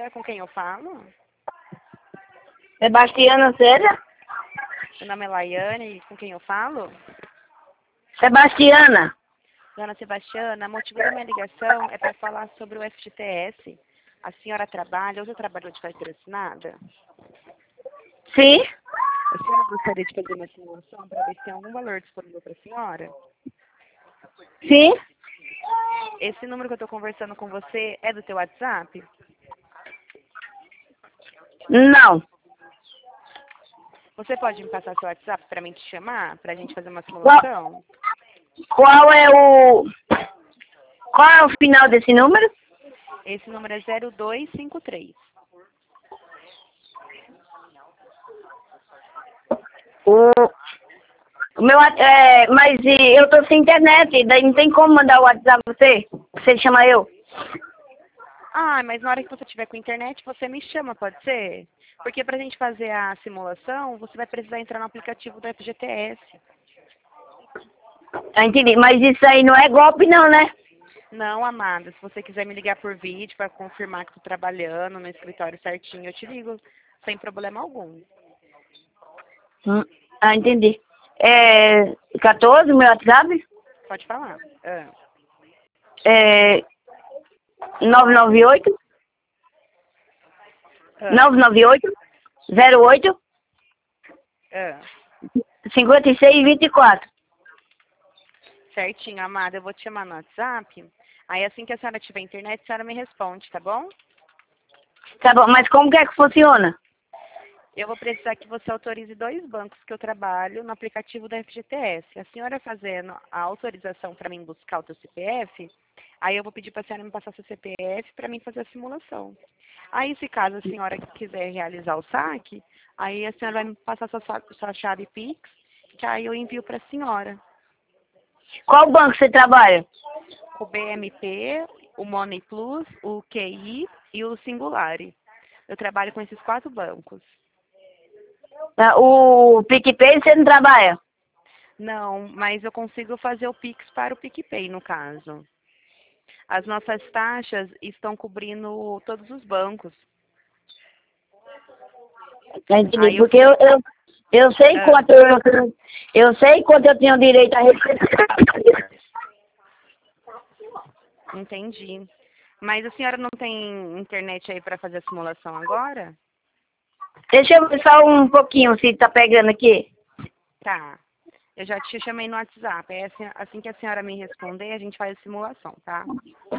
dia, com quem eu falo? Sebastiana Célia? Meu nome é Laiane, com quem eu falo? Sebastiana. Dona Sebastiana, o motivo da minha ligação é para falar sobre o FGTS. A senhora trabalha ou já trabalhou de carteira assinada? Sim? A senhora gostaria de fazer uma simulação para ver se tem algum valor disponível para a senhora? Sim? Esse número que eu estou conversando com você é do teu WhatsApp? Não. Você pode me passar seu WhatsApp para mim te chamar, para a gente fazer uma simulação? Qual é o... Qual é o final desse número? Esse número é 0253. O meu... mas eu tô sem internet, daí não tem como mandar o WhatsApp pra você? Você chama eu? Ah, mas na hora que você tiver com internet, você me chama, pode ser? Porque para a gente fazer a simulação, você vai precisar entrar no aplicativo do FGTS. Entendi. Mas isso aí não é golpe não, né? Não, amada, se você quiser me ligar por vídeo para confirmar que estou trabalhando no escritório certinho, eu te ligo sem problema algum. Entendi. 14, meu WhatsApp? Pode falar. Ah, É... 998 ah, 998 08 ah. 5624. Certinho, amada, eu vou te chamar no WhatsApp. Aí assim que a senhora tiver internet, a senhora me responde, tá bom? Tá bom, mas como que é que funciona? Eu vou precisar que você autorize 2 bancos que eu trabalho no aplicativo da FGTS. A senhora fazendo a autorização para mim buscar o teu CPF, aí eu vou pedir para a senhora me passar seu CPF para mim fazer a simulação. Aí, se caso a senhora quiser realizar o saque, aí a senhora vai me passar sua chave Pix, que aí eu envio para a senhora. Qual banco você trabalha? O BMP, o Money Plus, o QI e o Singulari. Eu trabalho com esses 4 bancos. O PicPay você não trabalha? Não, mas eu consigo fazer o Pix para o PicPay, no caso. As nossas taxas estão cobrindo todos os bancos. Entendi, Aí eu... porque eu sei Ah, quanto eu sei quanto eu tenho direito a receber. entendi. Mas a senhora não tem internet aí para fazer a simulação agora? Deixa eu ver só um pouquinho se tá pegando aqui. Tá. Eu já te chamei no WhatsApp. Aí assim que a senhora me responder, a gente faz a simulação, tá?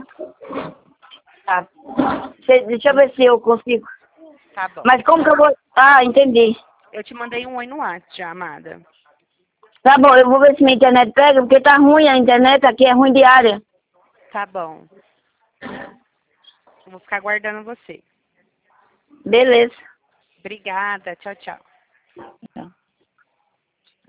Tá. Deixa eu ver se eu consigo. Tá bom. Mas como que eu vou... entendi. Eu te mandei um oi no WhatsApp já, amada. Tá bom, eu vou ver se minha internet pega, porque tá ruim a internet aqui, é ruim de área. Tá bom. Eu vou ficar aguardando você. Beleza. Obrigada. Tchau, tchau.